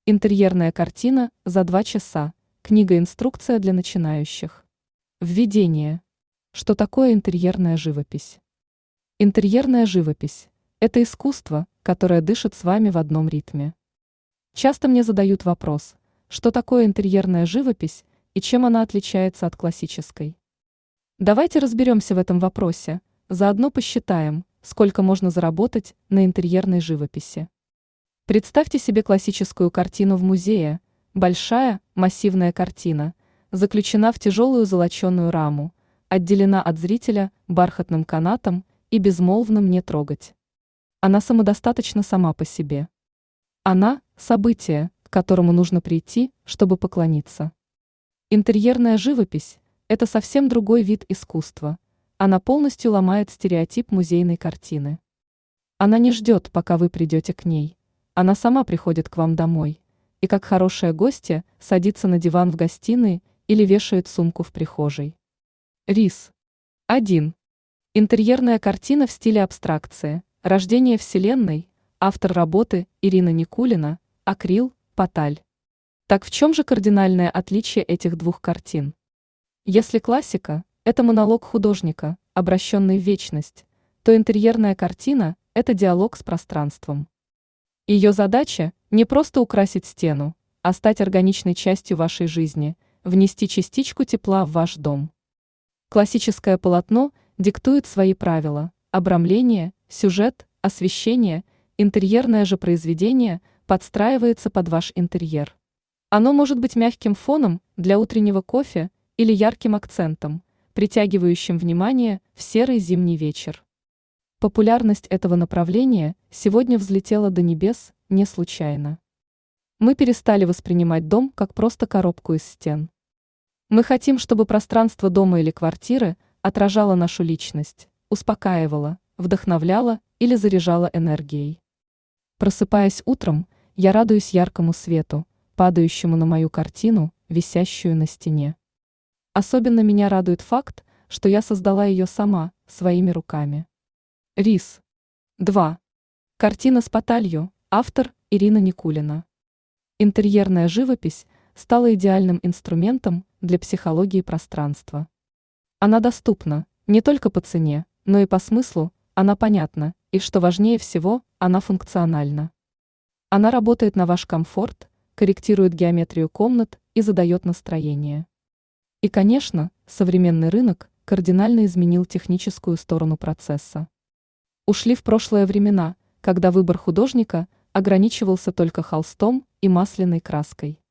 Интерьерная картина за 2 часа. Книга-инструкция для начинающих. Введение. Что такое интерьерная живопись? Интерьерная живопись – это искусство, которое дышит с вами в одном ритме. Часто мне задают вопрос, что такое интерьерная живопись и чем она отличается от классической. Давайте разберемся в этом вопросе, заодно посчитаем, сколько можно заработать на интерьерной живописи. Представьте себе классическую картину в музее, большая, массивная картина, заключена в тяжелую золоченую раму, отделена от зрителя бархатным канатом и безмолвным «не трогать». Она самодостаточна сама по себе. Она – событие, к которому нужно прийти, чтобы поклониться. Интерьерная живопись – это совсем другой вид искусства. Она полностью ломает стереотип музейной картины. Она не ждет, пока вы придете к ней. Она сама приходит к вам домой и, как хорошая гостья, садится на диван в гостиной или вешает сумку в прихожей. Рис. 1. Интерьерная картина в стиле абстракции. Рождение Вселенной. Автор работы Ирина Никулина. Акрил. Поталь. Так в чем же кардинальное отличие этих двух картин? Если классика – это монолог художника, обращенный в вечность, то интерьерная картина – это диалог с пространством. Ее задача – не просто украсить стену, а стать органичной частью вашей жизни, внести частичку тепла в ваш дом. Классическое полотно диктует свои правила – обрамление, сюжет, освещение, интерьерное же произведение подстраивается под ваш интерьер. Оно может быть мягким фоном для утреннего кофе или ярким акцентом, притягивающим внимание в серый зимний вечер. Популярность этого направления сегодня взлетела до небес не случайно. Мы перестали воспринимать дом как просто коробку из стен. Мы хотим, чтобы пространство дома или квартиры отражало нашу личность, успокаивало, вдохновляло или заряжало энергией. Просыпаясь утром, я радуюсь яркому свету, падающему на мою картину, висящую на стене. Особенно меня радует факт, что я создала ее сама, своими руками. Рис. 2. Картина с Поталью. Автор Ирина Никулина. Интерьерная живопись стала идеальным инструментом для психологии пространства. Она доступна не только по цене, но и по смыслу, она понятна, и, что важнее всего, она функциональна. Она работает на ваш комфорт, корректирует геометрию комнат и задает настроение. И, конечно, современный рынок кардинально изменил техническую сторону процесса. Ушли в прошлое времена, когда выбор художника ограничивался только холстом и масляной краской.